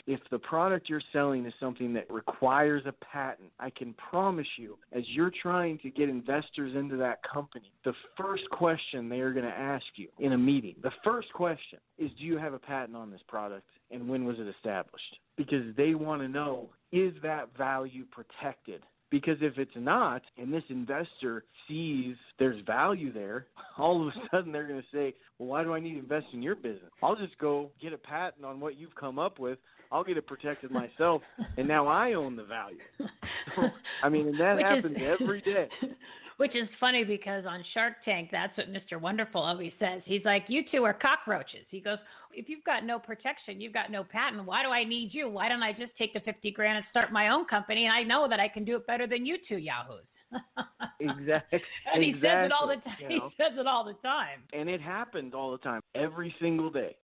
if the product you're selling is something that requires a patent, I can promise you, as you're trying to get investors into that company, the first question they are going to ask you in a meeting, the first question is, do you have a patent on this product, and when was it established? Because they want to know, is that value protected? Because if it's not, and this investor sees there's value there, all of a sudden they're going to say, well, why do I need to invest in your business? I'll just go get a patent on what you've come up with. I'll get it protected myself, and now I own the value. So, I mean, and that happens every day. Which is funny because on Shark Tank, that's what Mr. Wonderful always says. He's like, you two are cockroaches. He goes, if you've got no protection, you've got no patent, why do I need you? Why don't I just take the $50,000 and start my own company? And I know that I can do it better than you two yahoos. Exactly. And he says it all the time. You know? He says it all the time. And it happens all the time, every single day.